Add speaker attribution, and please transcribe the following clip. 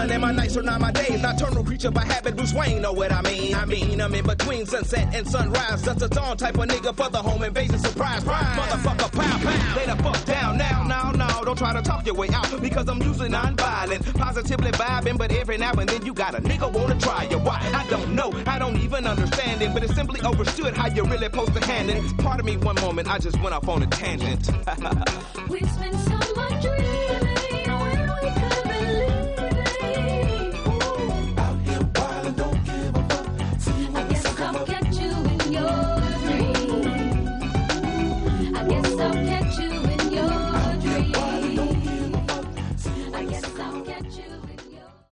Speaker 1: running my nights or not my days. Nocturnal creature by habit, Bruce Wayne, know what I mean? I'm in between sunset and sunrise. Just a dawn type of nigga for the home invasion surprise. Motherfucker, pow, pow. Lay the fuck down now. Don't try to talk your way out, because I'm usually non-violent. Positively vibing, but every now and then you got a nigga wanna try you. Why? I don't know. I don't even understand it, but it's simply overstood how you really supposed to handle it. Pardon me one moment, I just went off on a tangent.
Speaker 2: We spent so much dreaming.